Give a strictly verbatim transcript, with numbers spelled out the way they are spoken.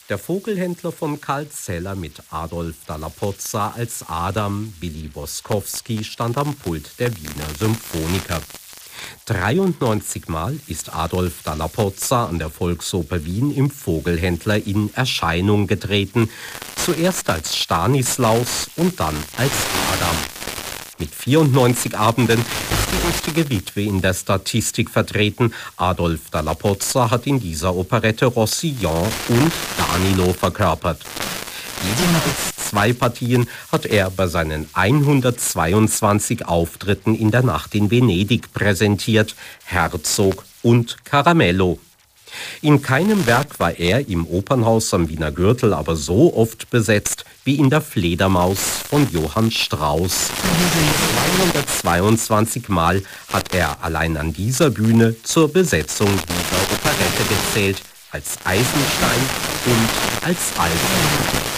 Der Vogelhändler von Karl Zeller mit Adolf Dalla Pozza als Adam, Willi Boskowski, stand am Pult der Wiener Symphoniker. dreiundneunzig Mal ist Adolf Dalla Pozza an der Volksoper Wien im Vogelhändler in Erscheinung getreten, zuerst als Stanislaus und dann als Adam. Mit vierundneunzig Abenden ist die lustige Witwe in der Statistik vertreten. Adolf Dalla Pozza hat in dieser Operette Rossillon und Danilo verkörpert. Jeweils zwei Partien hat er bei seinen hundertzweiundzwanzig Auftritten in der Nacht in Venedig präsentiert, Herzog und Caramello. In keinem Werk war er im Opernhaus am Wiener Gürtel aber so oft besetzt wie in der Fledermaus von Johann Strauss. zweihundertzweiundzwanzig Mal hat er allein an dieser Bühne zur Besetzung dieser Operette gezählt, als Eisenstein und als Alfred.